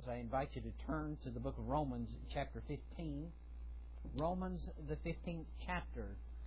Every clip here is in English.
I invite you to turn to the book of Romans, chapter 15. Romans, the 15th chapter.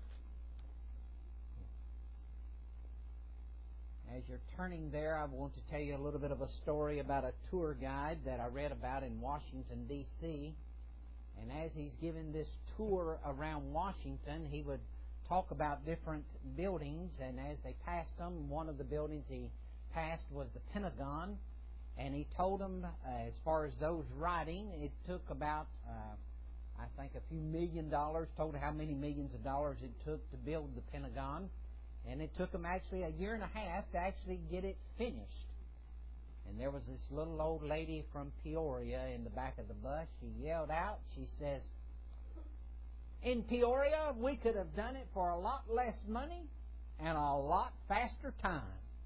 As you're turning there, I want to tell you a little bit of a story about a tour guide that I read about in Washington, D.C. And as he's giving this tour around Washington, he would talk about different buildings. And as they passed them, one of the buildings he passed was the Pentagon. And he told them, as far as those riding, it took about, I think, a few $1 million. Told how many millions of dollars it took to build the Pentagon. And it took them actually a year and a half to actually get it finished. And there was this little old lady from Peoria in the back of the bus. She yelled out, she says, "In Peoria, we could have done it for a lot less money and a lot faster time."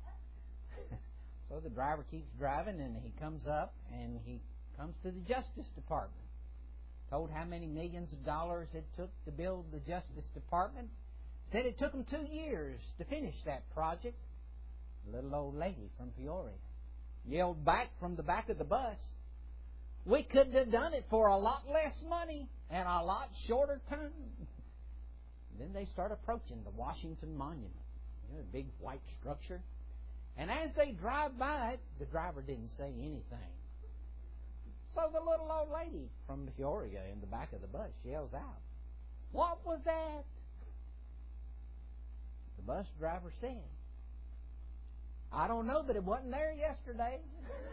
So the driver keeps driving, and he comes up, and he comes to the Justice Department. Told how many millions of dollars it took to build the Justice Department. Said it took them 2 years to finish that project. The little old lady from Peoria yelled back from the back of the bus, "We couldn't have done it for a lot less money and a lot shorter time." Then they start approaching the Washington Monument, a big white structure. And as they drive by it, the driver didn't say anything. So the little old lady from Peoria in the back of the bus yells out, "What was that?" The bus driver said, "I don't know, but it wasn't there yesterday."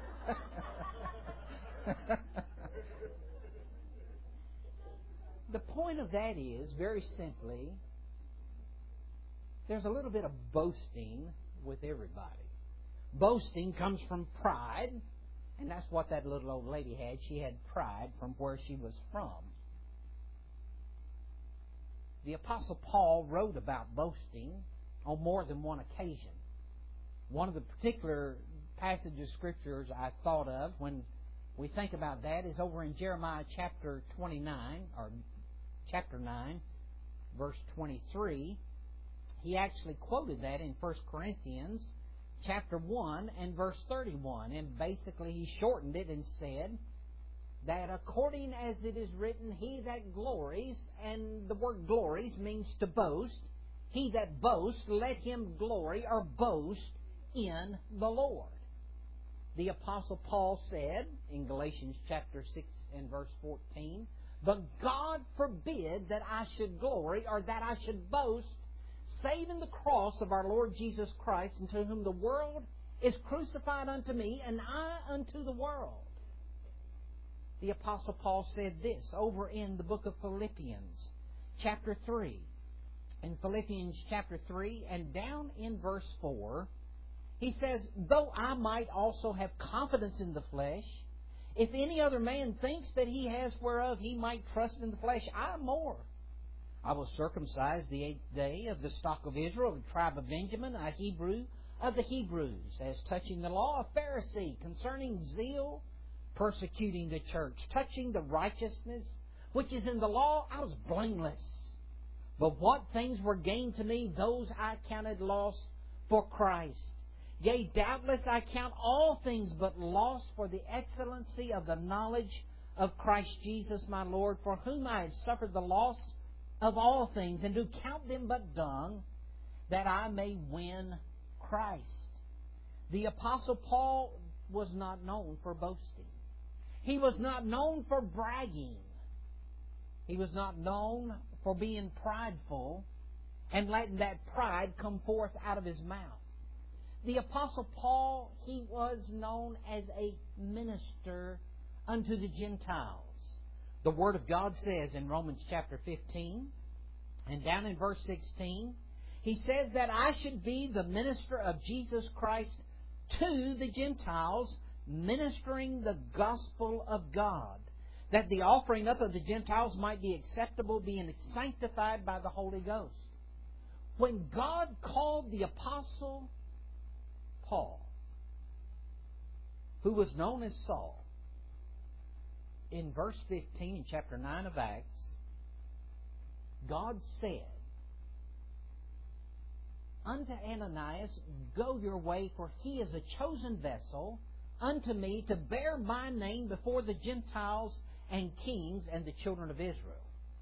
The point of that is, very simply, there's a little bit of boasting with everybody. Boasting comes from pride, and that's what that little old lady had. She had pride from where she was from. The Apostle Paul wrote about boasting on more than one occasion. One of the particular passages of Scriptures I thought of when we think about that is over in Jeremiah chapter 29, or chapter 9, verse 23. He actually quoted that in 1 Corinthians chapter 1 and verse 31. And basically he shortened it and said that according as it is written, he that glories, and the word glories means to boast, he that boasts, let him glory or boast in the Lord. The Apostle Paul said in Galatians chapter 6 and verse 14, "But God forbid that I should glory or that I should boast, save in the cross of our Lord Jesus Christ, unto whom the world is crucified unto me, and I unto the world." The Apostle Paul said this over in the book of Philippians, chapter 3. In Philippians chapter 3 and down in verse 4, he says, "Though I might also have confidence in the flesh, if any other man thinks that he has whereof he might trust in the flesh, I more. I was circumcised the 8th day, of the stock of Israel, of the tribe of Benjamin, a Hebrew of the Hebrews, as touching the law, a Pharisee, concerning zeal, persecuting the church, touching the righteousness which is in the law, I was blameless. But what things were gained to me, those I counted loss for Christ. Yea, doubtless I count all things but loss for the excellency of the knowledge of Christ Jesus my Lord, for whom I have suffered the loss of all things, and do count them but dung, that I may win Christ." The Apostle Paul was not known for boasting. He was not known for bragging. He was not known for being prideful and letting that pride come forth out of his mouth. The Apostle Paul, he was known as a minister unto the Gentiles. The Word of God says in Romans chapter 15 and down in verse 16, he says that I should be the minister of Jesus Christ to the Gentiles, ministering the gospel of God, that the offering up of the Gentiles might be acceptable, being sanctified by the Holy Ghost. When God called the Apostle Paul, who was known as Saul, in verse 15 in chapter 9 of Acts, God said unto Ananias, "Go your way, for he is a chosen vessel unto me to bear my name before the Gentiles and kings and the children of Israel.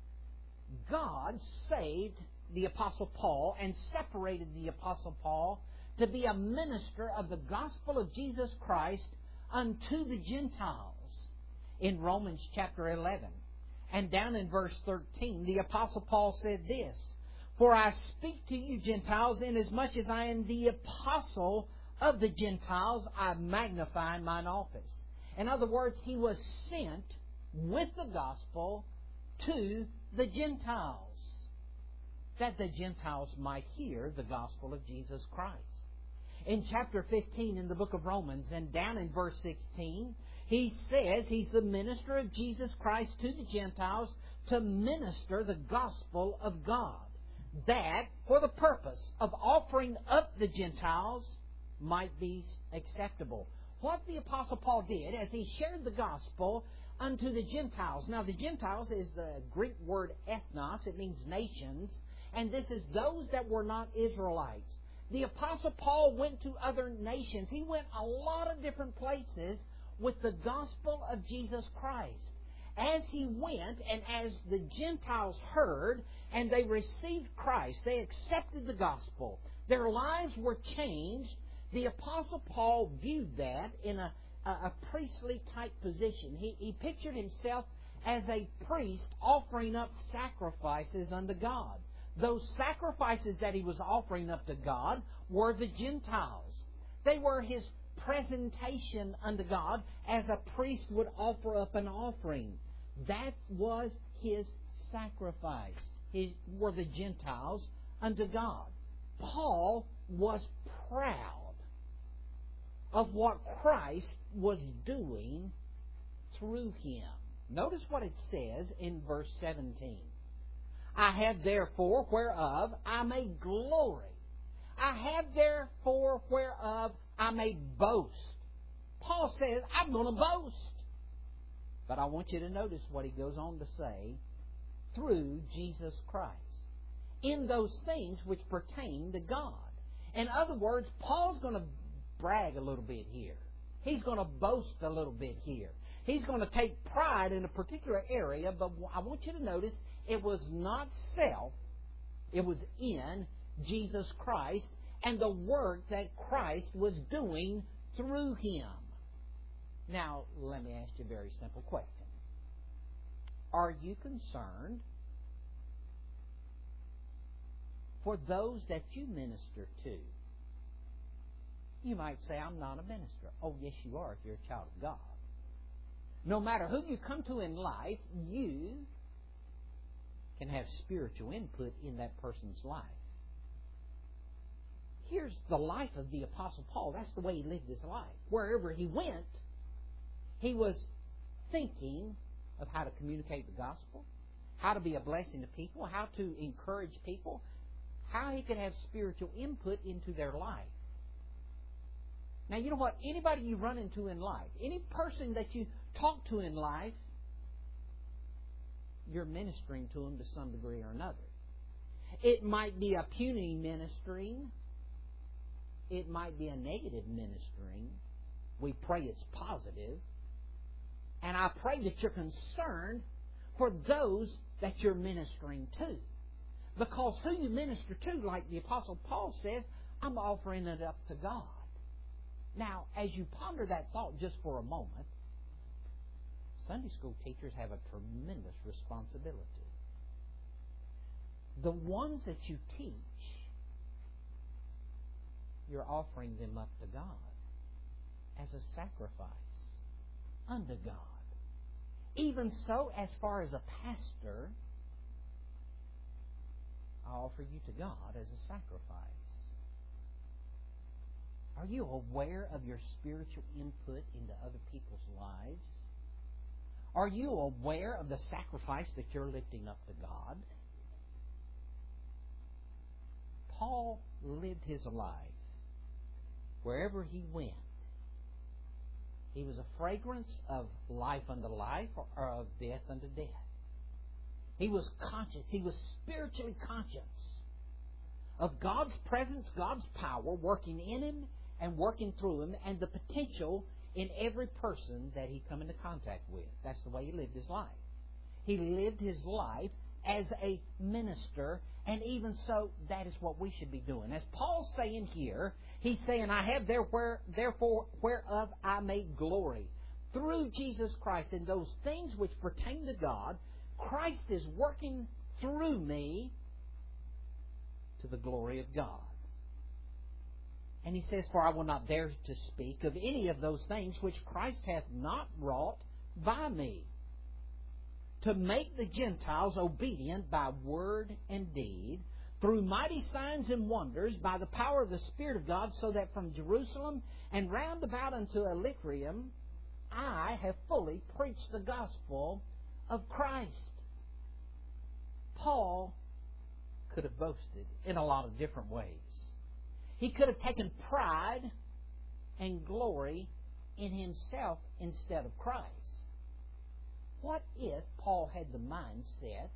God saved the Apostle Paul and separated the Apostle Paul to be a minister of the gospel of Jesus Christ unto the Gentiles. In Romans chapter 11 and down in verse 13, the Apostle Paul said this, For I speak to you Gentiles, inasmuch as I am the apostle of the Gentiles, I magnify mine office. In other words, he was sent with the gospel to the Gentiles, that the Gentiles might hear the gospel of Jesus Christ. In chapter 15 in the book of Romans and down in verse 16, he says he's the minister of Jesus Christ to the Gentiles to minister the gospel of God, that for the purpose of offering up the Gentiles might be acceptable. What the Apostle Paul did as he shared the gospel unto the Gentiles. Now the Gentiles is the Greek word ethnos. It means nations. And this is those that were not Israelites. The Apostle Paul went to other nations. He went a lot of different places with the gospel of Jesus Christ. As he went and as the Gentiles heard and they received Christ, they accepted the gospel, their lives were changed. The Apostle Paul viewed that in a priestly type position. He pictured himself as a priest offering up sacrifices unto God. Those sacrifices that he was offering up to God were the Gentiles. They were his presentation unto God as a priest would offer up an offering. That was his sacrifice. Were the Gentiles unto God. Paul was proud of what Christ was doing through him. Notice what it says in verse 17. I have therefore whereof I may glory. I have therefore whereof I may boast. Paul says, I'm going to boast. But I want you to notice what he goes on to say, through Jesus Christ, in those things which pertain to God. In other words, Paul's going to brag a little bit here. He's going to boast a little bit here. He's going to take pride in a particular area, but I want you to notice it was not self, it was in Jesus Christ and the work that Christ was doing through him. Now, let me ask you a very simple question. Are you concerned for those that you minister to? You might say, I'm not a minister. Oh, yes, you are if you're a child of God. No matter who you come to in life, you can have spiritual input in that person's life. Here's the life of the Apostle Paul. That's the way he lived his life. Wherever he went, he was thinking of how to communicate the gospel, how to be a blessing to people, how to encourage people, how he could have spiritual input into their life. Now, you know what? Anybody you run into in life, any person that you talk to in life, you're ministering to them to some degree or another. It might be a puny ministering. It might be a negative ministering. We pray it's positive. And I pray that you're concerned for those that you're ministering to. Because who you minister to, like the Apostle Paul says, I'm offering it up to God. Now, as you ponder that thought just for a moment, Sunday school teachers have a tremendous responsibility. The ones that you teach, you're offering them up to God as a sacrifice unto God. Even so, as far as a pastor, I offer you to God as a sacrifice. Are you aware of your spiritual input into other people's lives? Are you aware of the sacrifice that you're lifting up to God? Paul lived his life. Wherever he went, he was a fragrance of life unto life or of death unto death. He was conscious. He was spiritually conscious of God's presence, God's power working in him and working through him, and the potential in every person that he come into contact with. That's the way he lived his life. He lived his life as a minister, and even so, that is what we should be doing. As Paul's saying here, he's saying, I have therefore whereof I may glory. Through Jesus Christ and those things which pertain to God, Christ is working through me to the glory of God. And he says, for I will not dare to speak of any of those things which Christ hath not wrought by me, to make the Gentiles obedient by word and deed, through mighty signs and wonders, by the power of the Spirit of God, so that from Jerusalem and round about unto Illyricum, I have fully preached the gospel of Christ. Paul could have boasted in a lot of different ways. He could have taken pride and glory in himself instead of Christ. What if Paul had the mindset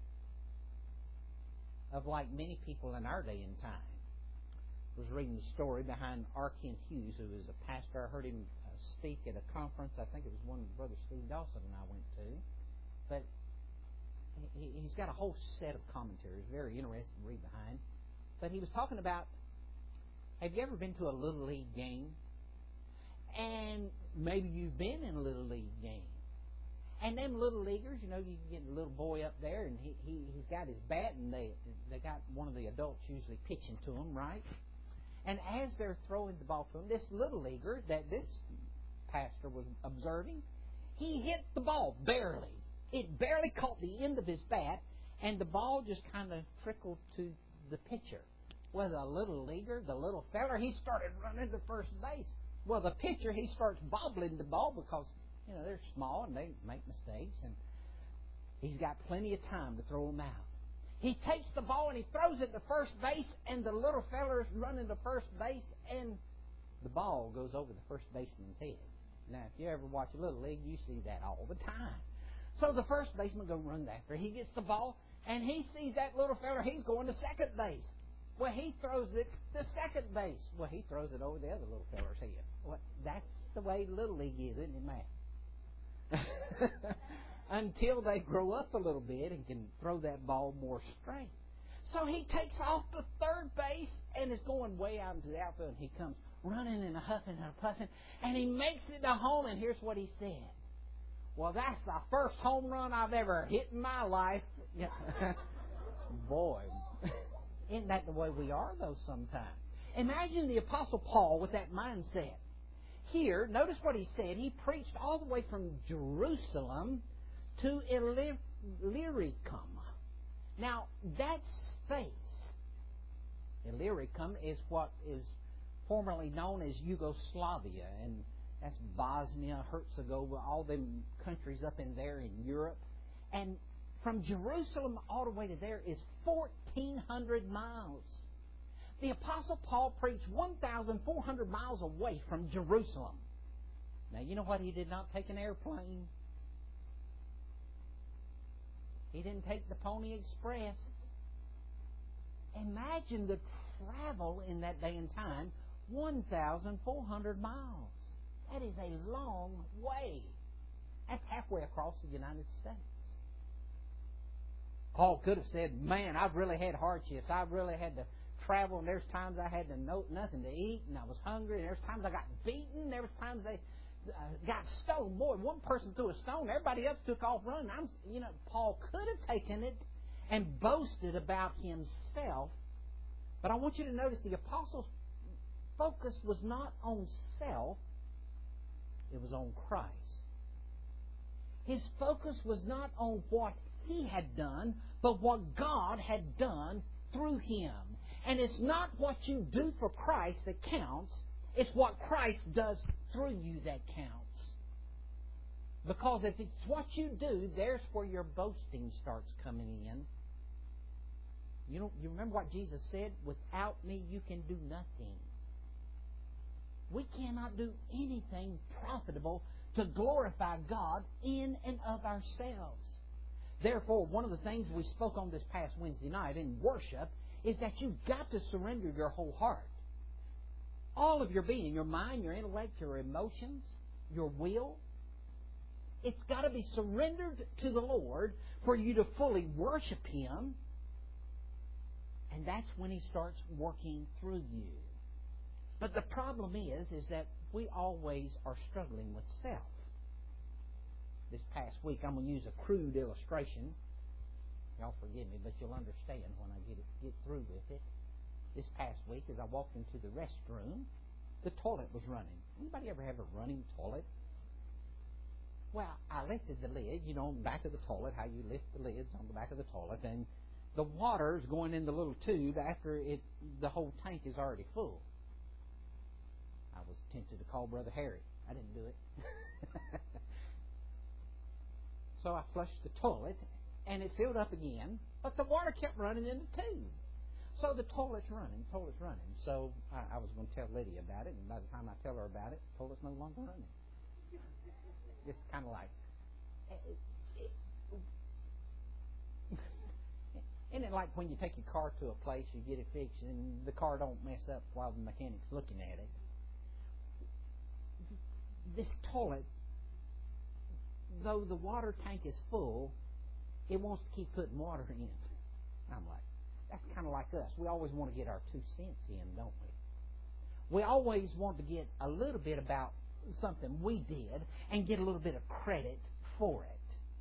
of like many people in our day and time? I was reading the story behind R. Kent Hughes, who is a pastor. I heard him speak at a conference. I think it was one Brother Steve Dawson and I went to. But he's got a whole set of commentaries, very interesting to read behind. But he was talking about, have you ever been to a Little League game? And maybe you've been in a Little League game. And them Little Leaguers, you can get a little boy up there, and he's got his bat, and they got one of the adults usually pitching to him, right? And as they're throwing the ball to him, this Little Leaguer that this pastor was observing, he hit the ball barely. It barely caught the end of his bat, and the ball just kind of trickled to the pitcher. Well, the Little Leaguer, the little feller, he started running to first base. Well, the pitcher, he starts bobbling the ball because, they're small and they make mistakes, and he's got plenty of time to throw them out. He takes the ball and he throws it to first base, and the little feller's running to first base, and the ball goes over the first baseman's head. Now, if you ever watch a Little League, you see that all the time. So the first baseman goes run after. He gets the ball, and he sees that little feller, he's going to second base. Well, he throws it to second base. Well, he throws it over the other little feller's head. Well, that's the way Little League is, isn't it, Matt? Until they grow up a little bit and can throw that ball more straight. So he takes off to third base and is going way out into the outfield. And he comes running and huffing and puffing, and he makes it to home. And here's what he said: well, that's the first home run I've ever hit in my life. Boy, isn't that the way we are, though, sometimes? Imagine the Apostle Paul with that mindset. Here, notice what he said. He preached all the way from Jerusalem to Illyricum. Now, that space, Illyricum, is what is formerly known as Yugoslavia, and that's Bosnia, Herzegovina, all them countries up in there in Europe. And from Jerusalem all the way to there is 1,400 miles. The Apostle Paul preached 1,400 miles away from Jerusalem. Now, you know what? He did not take an airplane. He didn't take the Pony Express. Imagine the travel in that day and time, 1,400 miles. That is a long way. That's halfway across the United States. Paul could have said, man, I've really had hardships. I've really had to travel, and there's times I had nothing to eat, and I was hungry, and there's times I got beaten, there was times they got stoned. Boy, one person threw a stone, everybody else took off running. Paul could have taken it and boasted about himself, but I want you to notice the apostle's focus was not on self, it was on Christ. His focus was not on what he had done, but what God had done through him. And it's not what you do for Christ that counts, it's what Christ does through you that counts. Because if it's what you do, there's where your boasting starts coming in. You remember what Jesus said? Without me, you can do nothing. We cannot do anything profitable to glorify God in and of ourselves. Therefore, one of the things we spoke on this past Wednesday night in worship is that you've got to surrender your whole heart. All of your being, your mind, your intellect, your emotions, your will. It's got to be surrendered to the Lord for you to fully worship Him. And that's when He starts working through you. But the problem is that we always are struggling with self. This past week, I'm going to use a crude illustration. Y'all forgive me, but you'll understand when I get through with it. This past week, as I walked into the restroom, the toilet was running. Anybody ever have a running toilet? Well, I lifted the lid, on the back of the toilet, how you lift the lids on the back of the toilet, and the water is going in the little tube after the whole tank is already full. I was tempted to call Brother Harry. I didn't do it. So I flushed the toilet, and it filled up again, but the water kept running in the tube. So the toilet's running. So I was going to tell Lydia about it, and by the time I tell her about it, the toilet's no longer running. It's kind of like... Isn't it like when you take your car to a place, you get it fixed, and the car don't mess up while the mechanic's looking at it? This toilet, though the water tank is full, it wants to keep putting water in. I'm like, that's kind of like us. We always want to get our 2 cents in, don't we? We always want to get a little bit about something we did and get a little bit of credit for it.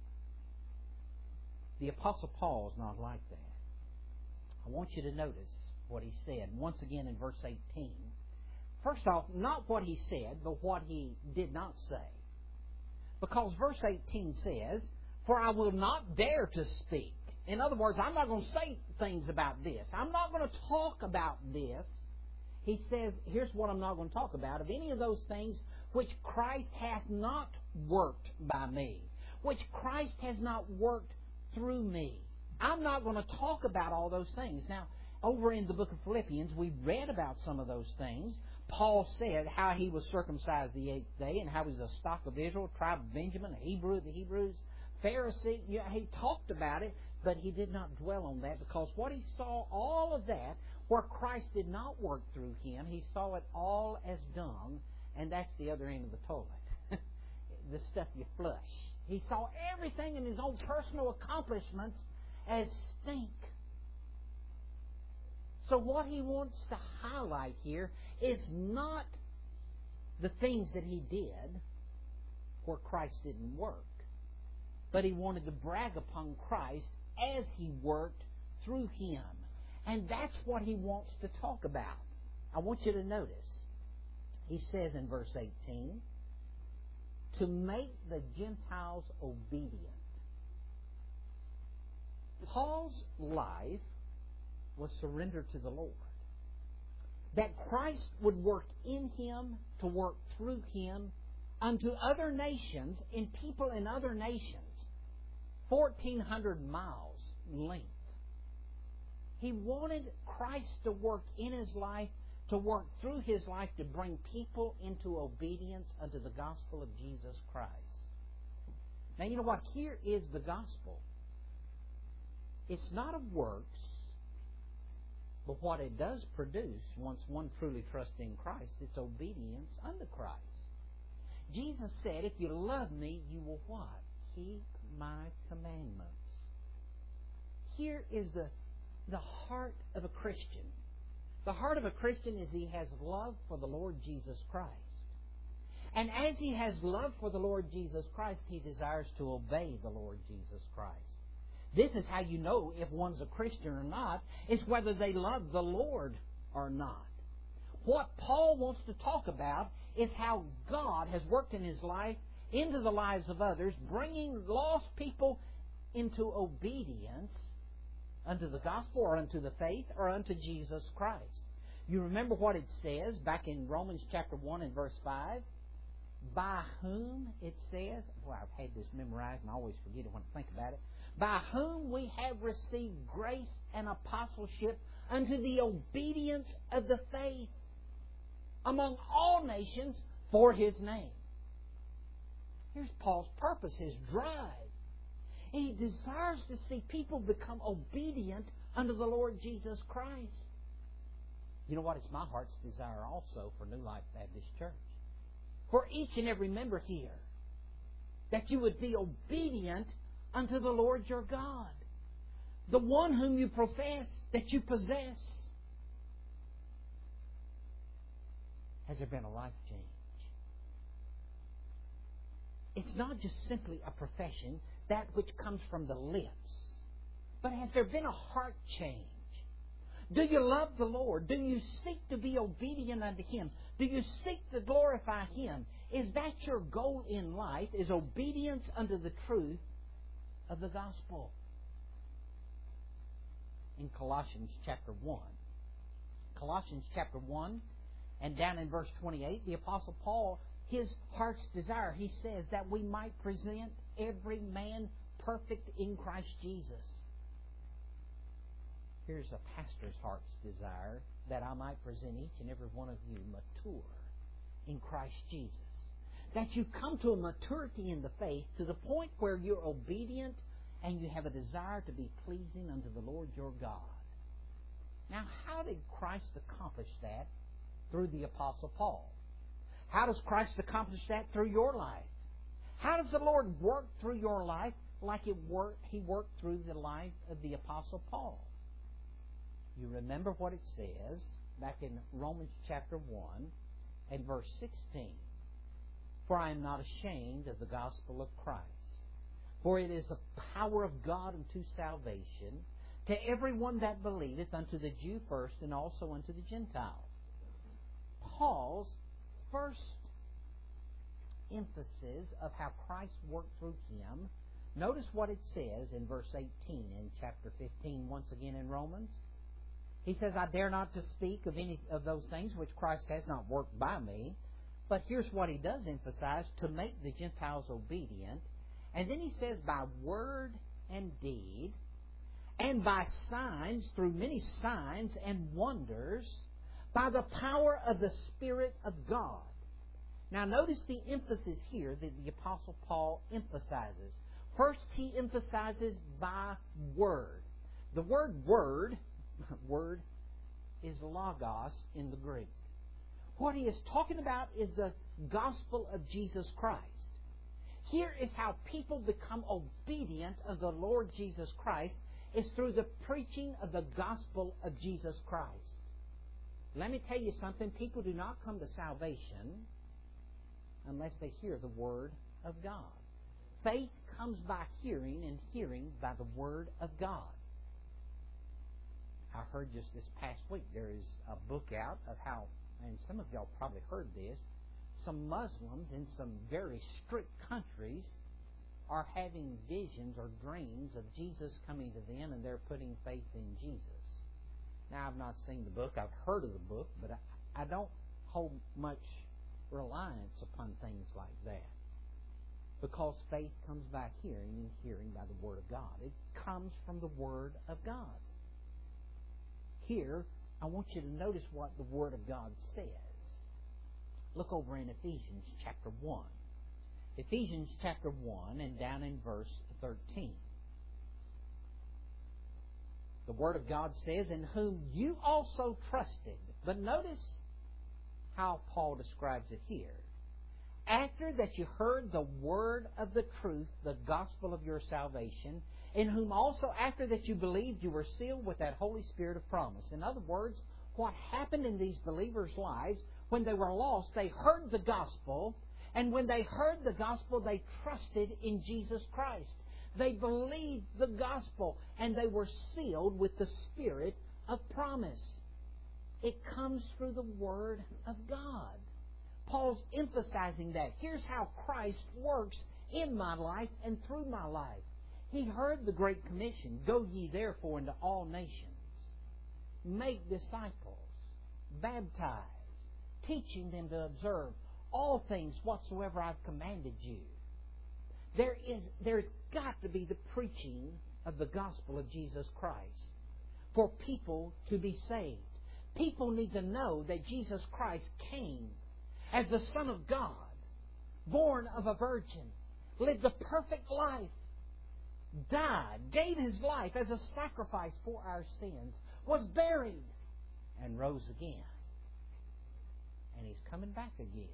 The Apostle Paul is not like that. I want you to notice what he said once again in verse 18. First off, not what he said, but what he did not say. Because verse 18 says, "For I will not dare to speak." In other words, I'm not going to say things about this. I'm not going to talk about this. He says, here's what I'm not going to talk about. Of any of those things which Christ hath not worked by me, which Christ has not worked through me. I'm not going to talk about all those things. Now, over in the book of Philippians, we read about some of those things. Paul said how he was circumcised the 8th day and how he was a stock of Israel, tribe of Benjamin, a Hebrew of the Hebrews, Pharisee. He talked about it, but he did not dwell on that because what he saw, all of that, where Christ did not work through him, he saw it all as dung, and that's the other end of the toilet. The stuff you flush. He saw everything in his own personal accomplishments as stink. So what he wants to highlight here is not the things that he did where Christ didn't work, but he wanted to brag upon Christ as he worked through him. And that's what he wants to talk about. I want you to notice. He says in verse 18, to make the Gentiles obedient. Paul's life was surrendered to the Lord. That Christ would work in him to work through him unto other nations, in people in other nations, 1,400 miles length. He wanted Christ to work in his life, to work through his life, to bring people into obedience unto the gospel of Jesus Christ. Now, you know what? Here is the gospel. It's not of works, but what it does produce, once one truly trusts in Christ, it's obedience unto Christ. Jesus said, if you love me, you will what? Keep my commandments. Here is the heart of a Christian. The heart of a Christian is he has love for the Lord Jesus Christ. And as he has love for the Lord Jesus Christ, he desires to obey the Lord Jesus Christ. This is how you know if one's a Christian or not, is whether they love the Lord or not. What Paul wants to talk about is how God has worked in his life, into the lives of others, bringing lost people into obedience unto the gospel or unto the faith or unto Jesus Christ. You remember what it says back in Romans chapter 1 and verse 5? By whom, it says, well, I've had this memorized and I always forget it when I think about it. By whom we have received grace and apostleship unto the obedience of the faith among all nations for his name. Here's Paul's purpose, his drive. He desires to see people become obedient unto the Lord Jesus Christ. You know what? It's my heart's desire also for New Life Baptist Church. for each and every member here, that you would be obedient unto the Lord your God, the one whom you profess that you possess. Has there been a life change? It's not just simply a profession, that which comes from the lips, but has there been a heart change? Do you love the Lord? Do you seek to be obedient unto Him? Do you seek to glorify Him? Is that your goal in life, is obedience unto the truth of the gospel? In Colossians chapter 1. Colossians chapter 1, and down in verse 28, the Apostle Paul, his heart's desire, he says that we might present every man perfect in Christ Jesus. Here's a pastor's heart's desire, that I might present each and every one of you mature in Christ Jesus. That you come to a maturity in the faith to the point where you're obedient and you have a desire to be pleasing unto the Lord your God. Now, how did Christ accomplish that? Through the Apostle Paul. How does Christ accomplish that? Through your life. How does the Lord work through your life like He worked through the life of the Apostle Paul? You remember what it says back in Romans chapter 1 and verse 16. For I am not ashamed of the gospel of Christ, for it is the power of God unto salvation to everyone that believeth, unto the Jew first, and also unto the Gentile. Paul's first emphasis of how Christ worked through him, notice what it says in verse 18 in chapter 15, once again in Romans. He says, I dare not to speak of any of those things which Christ has not worked by me. But here's what he does emphasize, to make the Gentiles obedient. And then he says, by word and deed, and by signs, through many signs and wonders, by the power of the Spirit of God. Now notice the emphasis here that the Apostle Paul emphasizes. First, he emphasizes by word. The word word is logos in the Greek. What he is talking about is the gospel of Jesus Christ. Here is how people become obedient of the Lord Jesus Christ, is through the preaching of the gospel of Jesus Christ. Let me tell you something. People do not come to salvation unless they hear the Word of God. Faith comes by hearing, and hearing by the Word of God. I heard just this past week there is a book out of how, and some of y'all probably heard this, some Muslims in some very strict countries are having visions or dreams of Jesus coming to them, and they're putting faith in Jesus. Now, I've not seen the book. I've heard of the book, but I don't hold much reliance upon things like that. Because faith comes by hearing, and hearing by the Word of God. It comes from the Word of God. Here, I want you to notice what the Word of God says. Look over in Ephesians chapter 1. Ephesians chapter 1 and down in verse 13. The Word of God says, in whom you also trusted. But notice how Paul describes it here. After that you heard the word of the truth, the gospel of your salvation, in whom also after that you believed you were sealed with that Holy Spirit of promise. In other words, what happened in these believers' lives, when they were lost, they heard the gospel, and when they heard the gospel, they trusted in Jesus Christ. They believed the gospel, and they were sealed with the Spirit of promise. It comes through the Word of God. Paul's emphasizing that. Here's how Christ works in my life and through my life. He heard the Great Commission, go ye therefore into all nations, make disciples, baptize, teaching them to observe all things whatsoever I've commanded you. There's got to be the preaching of the gospel of Jesus Christ for people to be saved. People need to know that Jesus Christ came as the Son of God, born of a virgin, lived a perfect life, died, gave His life as a sacrifice for our sins, was buried, and rose again. And He's coming back again.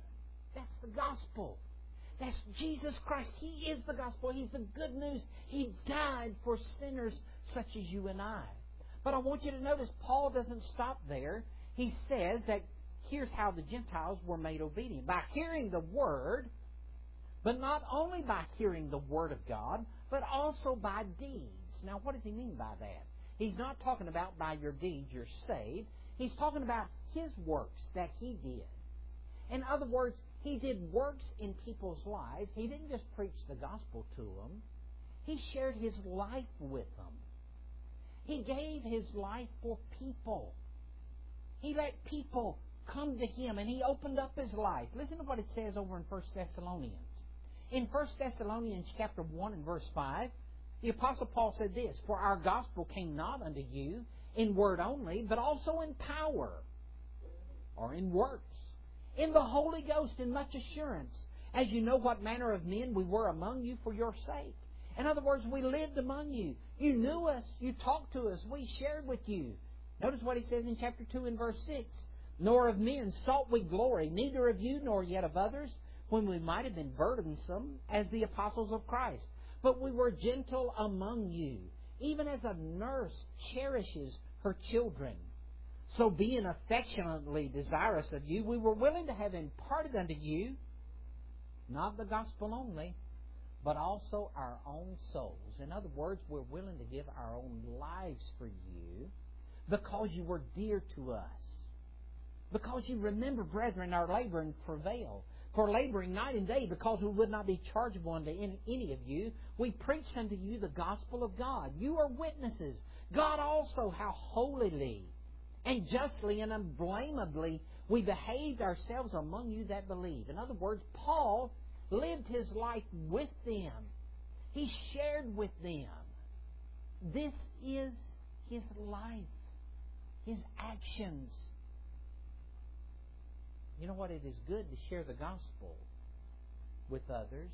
That's the gospel. That's Jesus Christ. He is the gospel. He's the good news. He died for sinners such as you and I. But I want you to notice Paul doesn't stop there. He says that here's how the Gentiles were made obedient. By hearing the Word, but not only by hearing the Word of God, but also by deeds. Now, what does he mean by that? He's not talking about by your deeds you're saved. He's talking about His works that He did. In other words, He did works in people's lives. He didn't just preach the gospel to them. He shared His life with them. He gave His life for people. He let people come to Him, and He opened up His life. Listen to what it says over in 1 Thessalonians. In 1 Thessalonians chapter 1 and verse 5, the Apostle Paul said this, "For our gospel came not unto you in word only, but also in power," or in works, "in the Holy Ghost in much assurance, as you know what manner of men we were among you for your sake." In other words, we lived among you. You knew us. You talked to us. We shared with you. Notice what he says in chapter 2 and verse 6. "Nor of men sought we glory, neither of you nor yet of others, when we might have been burdensome as the apostles of Christ. But we were gentle among you, even as a nurse cherishes her children. So being affectionately desirous of you, we were willing to have imparted unto you, not the gospel only, but also our own souls." In other words, we're willing to give our own lives for you because you were dear to us. Because you remember, brethren, our labor and travail, for laboring night and day, because we would not be chargeable unto any of you, we preached unto you the gospel of God. You are witnesses. God also, how holily and justly and unblameably we behaved ourselves among you that believe. In other words, Paul lived his life with them. He shared with them. This is his life, his actions. You know what? It is good to share the gospel with others.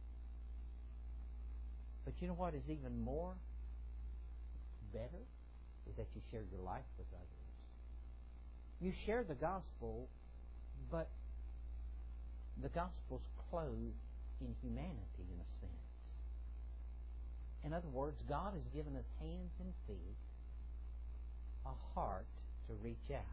But you know what is even more better? Is that you share your life with others. You share the gospel, but the gospel's clothed in humanity in a sense. In other words, God has given us hands and feet, a heart to reach out.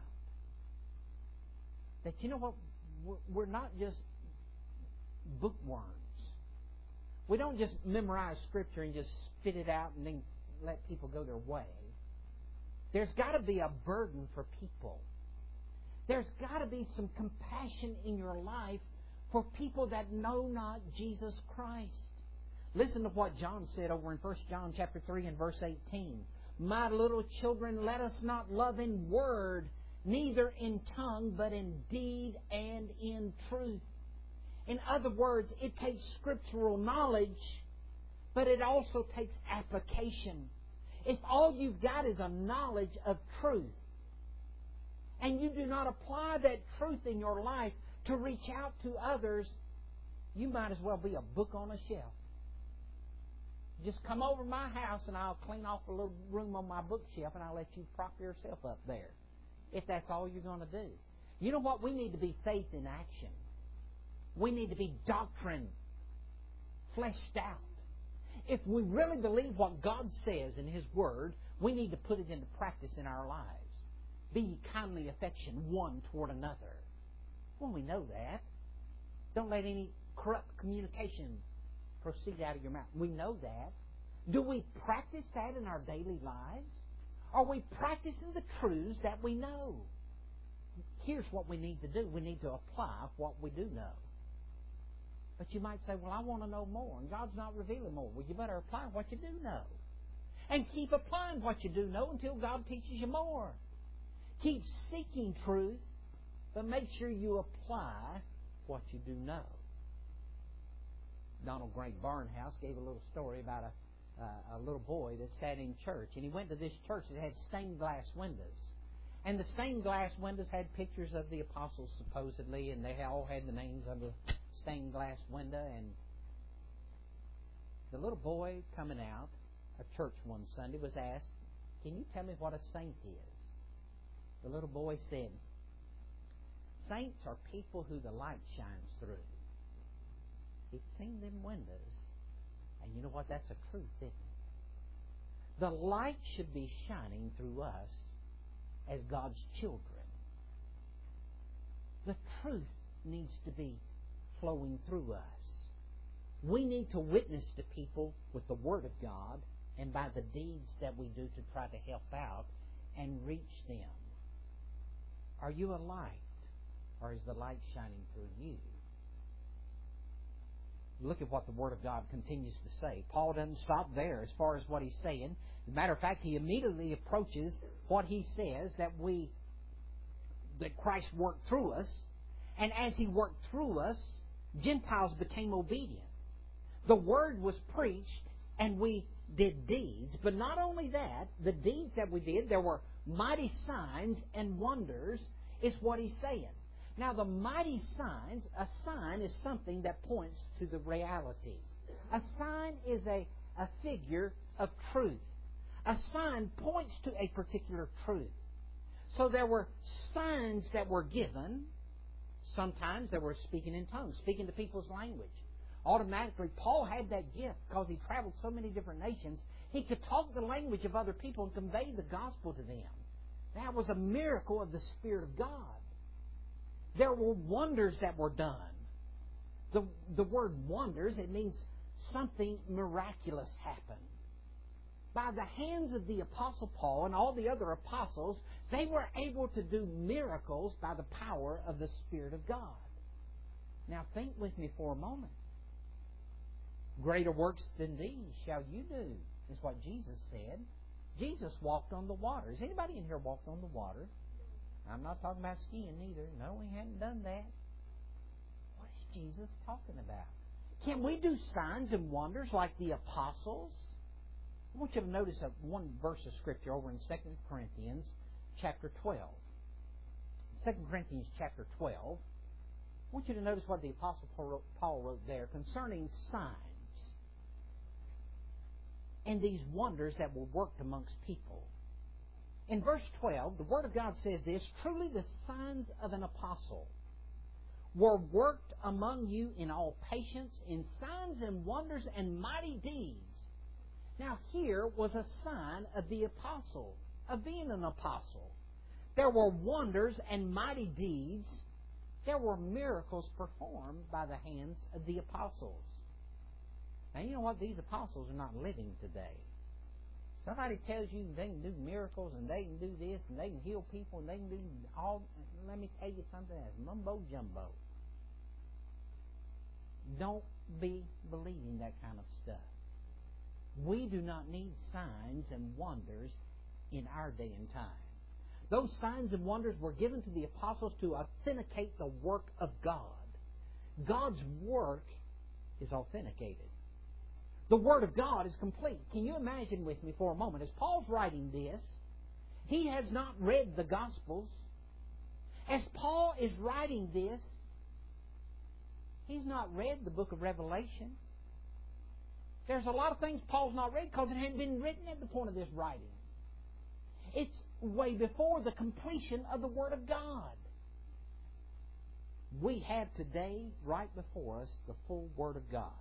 That, you know what, we're not just bookworms. We don't just memorize Scripture and just spit it out and then let people go their way. There's got to be a burden for people. There's got to be some compassion in your life for people that know not Jesus Christ. Listen to what John said over in 1 John chapter 3 and verse 18. "My little children, let us not love in word, neither in tongue, but in deed and in truth." In other words, it takes scriptural knowledge, but it also takes application. If all you've got is a knowledge of truth, and you do not apply that truth in your life to reach out to others, you might as well be a book on a shelf. Just come over to my house and I'll clean off a little room on my bookshelf and I'll let you prop yourself up there, if that's all you're going to do. You know what? We need to be faith in action. We need to be doctrine fleshed out. If we really believe what God says in His Word, we need to put it into practice in our lives. Be ye kindly affection one toward another. Well, we know that. Don't let any corrupt communication proceed out of your mouth. We know that. Do we practice that in our daily lives? Are we practicing the truths that we know? Here's what we need to do. We need to apply what we do know. But you might say, well, I want to know more, and God's not revealing more. Well, you better apply what you do know. And keep applying what you do know until God teaches you more. Keep seeking truth, but make sure you apply what you do know. Donald Grant Barnhouse gave a little story about a little boy that sat in church. And he went to this church that had stained glass windows. And the stained glass windows had pictures of the apostles, supposedly, and they all had the names on the stained glass window. And the little boy coming out of church one Sunday was asked, "Can you tell me what a saint is?" The little boy said, Saints are people who the light shines through. It's seen them windows. And you know what? That's a truth, isn't it? The light should be shining through us as God's children. The truth needs to be flowing through us. We need to witness to people with the Word of God and by the deeds that we do to try to help out and reach them. Are you a light, or is the light shining through you? Look at what the Word of God continues to say. Paul doesn't stop there as far as what he's saying. As a matter of fact, he immediately approaches what he says, that Christ worked through us. And as He worked through us, Gentiles became obedient. The Word was preached, and we did deeds. But not only that, the deeds that we did, there were mighty signs and wonders, is what he's saying. Now, the mighty signs, a sign is something that points to the reality. A sign is a figure of truth. A sign points to a particular truth. So there were signs that were given. Sometimes they were speaking in tongues, speaking to people's language. Automatically, Paul had that gift because he traveled so many different nations. He could talk the language of other people and convey the gospel to them. That was a miracle of the Spirit of God. There were wonders that were done. The word wonders, it means something miraculous happened. By the hands of the Apostle Paul and all the other apostles, they were able to do miracles by the power of the Spirit of God. Now think with me for a moment. Greater works than these shall you do, is what Jesus said. Jesus walked on the water. Has anybody in here walked on the water? I'm not talking about skiing either. No, we hadn't done that. What is Jesus talking about? Can we do signs and wonders like the apostles? I want you to notice one verse of Scripture over in 2 Corinthians chapter 12. 2 Corinthians chapter 12. I want you to notice what the Apostle Paul wrote there concerning signs and these wonders that were worked amongst people. In verse 12, the Word of God says this, "Truly the signs of an apostle were worked among you in all patience, in signs and wonders and mighty deeds." Now here was a sign of the apostle, of being an apostle. There were wonders and mighty deeds. There were miracles performed by the hands of the apostles. Now you know what? These apostles are not living today. Somebody tells you they can do miracles and they can do this and they can heal people and they can do all. Let me tell you something that's mumbo jumbo. Don't be believing that kind of stuff. We do not need signs and wonders in our day and time. Those signs and wonders were given to the apostles to authenticate the work of God. God's work is authenticated. The Word of God is complete. Can you imagine with me for a moment? As Paul's writing this, he has not read the Gospels. As Paul is writing this, he's not read the book of Revelation. There's a lot of things Paul's not read because it hadn't been written at the point of this writing. It's way before the completion of the Word of God. We have today, right before us, the full Word of God.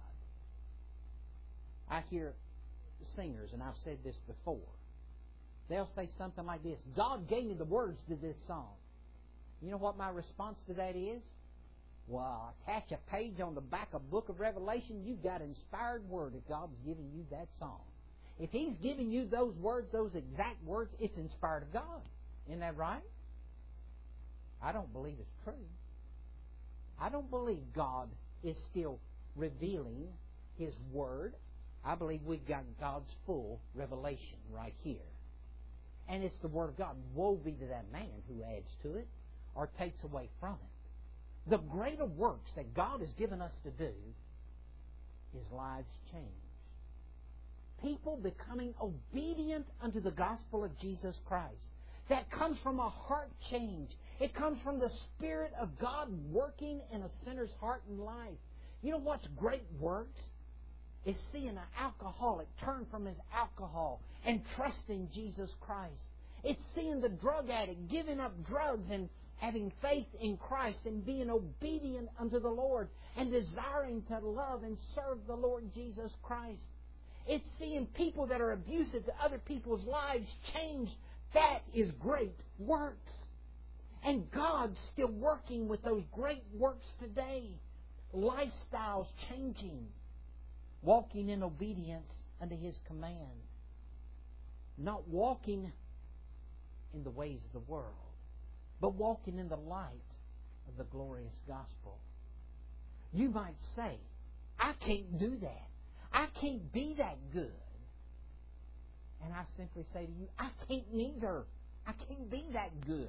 I hear singers, and I've said this before. They'll say something like this, "God gave me the words to this song." You know what my response to that is? Well, attach a page on the back of the book of Revelation, you've got inspired word if God's giving you that song. If He's giving you those words, those exact words, it's inspired of God. Isn't that right? I don't believe it's true. I don't believe God is still revealing His Word. I believe we've got God's full revelation right here. And it's the Word of God. Woe be to that man who adds to it or takes away from it. The greater works that God has given us to do is lives changed. People becoming obedient unto the gospel of Jesus Christ. That comes from a heart change. It comes from the Spirit of God working in a sinner's heart and life. You know what's great works? Is seeing an alcoholic turn from his alcohol and trust in Jesus Christ. It's seeing the drug addict giving up drugs and having faith in Christ and being obedient unto the Lord and desiring to love and serve the Lord Jesus Christ. It's seeing people that are abusive to other people's lives changed. That is great works. And God's still working with those great works today. Lifestyles changing. Walking in obedience unto His command. Not walking in the ways of the world, but walking in the light of the glorious gospel. You might say, I can't do that. I can't be that good. And I simply say to you, I can't neither. I can't be that good.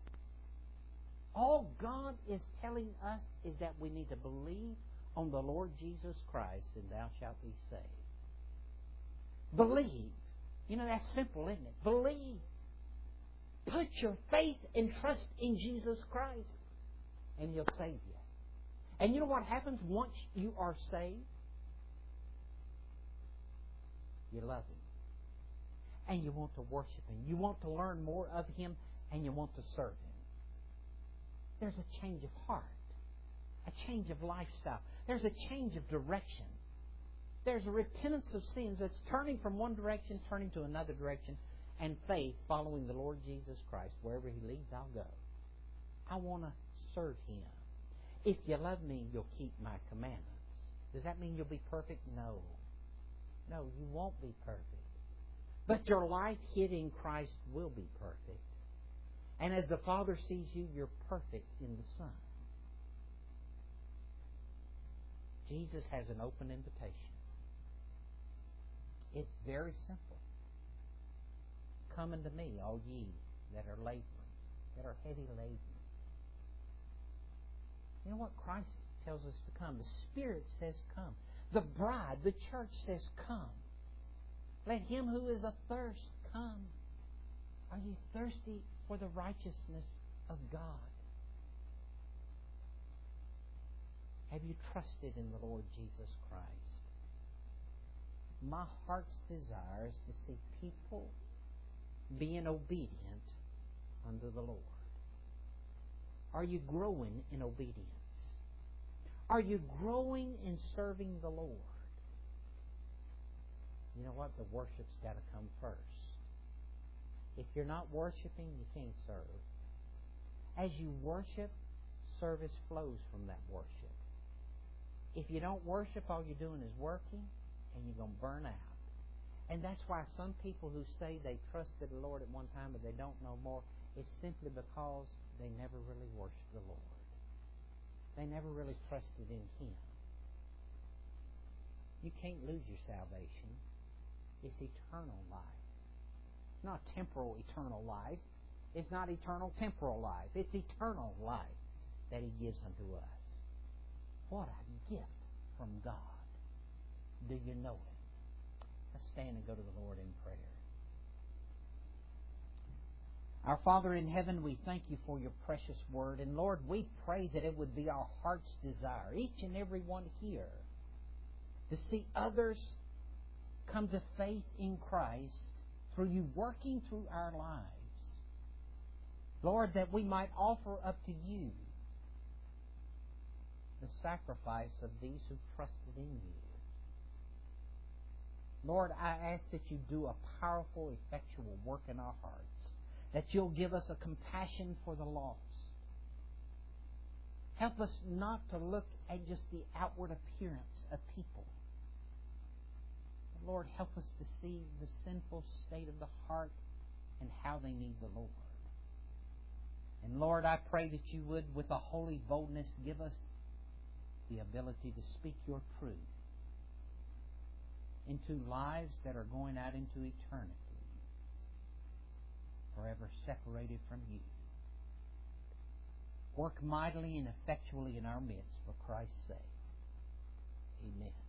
All God is telling us is that we need to believe on the Lord Jesus Christ, and thou shalt be saved. Believe. You know, that's simple, isn't it? Believe. Put your faith and trust in Jesus Christ, and He'll save you. And you know what happens once you are saved? You love Him. And you want to worship Him. You want to learn more of Him, and you want to serve Him. There's a change of heart. A change of lifestyle. There's a change of direction. There's a repentance of sins that's turning from one direction, turning to another direction, and faith following the Lord Jesus Christ. Wherever He leads, I'll go. I want to serve Him. If you love me, you'll keep my commandments. Does that mean you'll be perfect? No. No, you won't be perfect. But your life hid in Christ will be perfect. And as the Father sees you, you're perfect in the Son. Jesus has an open invitation. It's very simple. Come unto me, all ye that are laboring, that are heavy laden. You know what? Christ tells us to come. The Spirit says come. The bride, the church says come. Let him who is athirst come. Are you thirsty for the righteousness of God? Have you trusted in the Lord Jesus Christ? My heart's desire is to see people being obedient unto the Lord. Are you growing in obedience? Are you growing in serving the Lord? You know what? The worship's got to come first. If you're not worshiping, you can't serve. As you worship, service flows from that worship. If you don't worship, all you're doing is working, and you're going to burn out. And that's why some people who say they trusted the Lord at one time but they don't no more, it's simply because they never really worshiped the Lord. They never really trusted in Him. You can't lose your salvation. It's eternal life. It's not temporal eternal life. It's not eternal temporal life. It's eternal life that He gives unto us. What a gift from God. Do you know it? Let's stand and go to the Lord in prayer. Our Father in heaven, we thank You for Your precious word. And Lord, we pray that it would be our heart's desire, each and every one here, to see others come to faith in Christ through You working through our lives. Lord, that we might offer up to You the sacrifice of these who trusted in You. Lord, I ask that You do a powerful, effectual work in our hearts. That You'll give us a compassion for the lost. Help us not to look at just the outward appearance of people. But Lord, help us to see the sinful state of the heart and how they need the Lord. And Lord, I pray that You would, with a holy boldness, give us the ability to speak Your truth into lives that are going out into eternity, forever separated from You. Work mightily and effectually in our midst for Christ's sake. Amen.